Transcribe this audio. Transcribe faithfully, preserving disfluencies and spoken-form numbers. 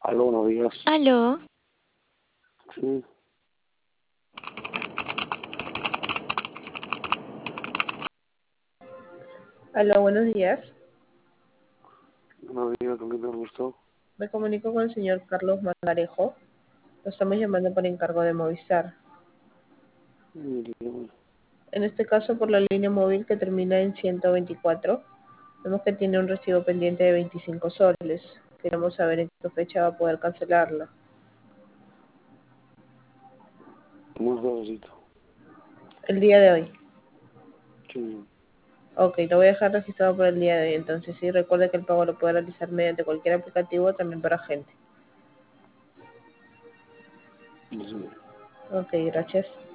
Aló, buenos días. Aló, Sí, Aló, buenos días. buenos días, ¿con quién te gustó? Me comunico con el señor Carlos Mangarejo. Lo estamos llamando por encargo de Movistar. Dígame. En este caso, por la línea móvil que termina en ciento veinticuatro, vemos que tiene un recibo pendiente de veinticinco soles. Queremos saber en qué fecha va a poder cancelarlo. Muy suavecito. El día de hoy. Sí, Ok, lo voy a dejar registrado por el día de hoy. Entonces, sí, recuerde que el pago lo puede realizar mediante cualquier aplicativo, también para agente. sí. Ok, gracias.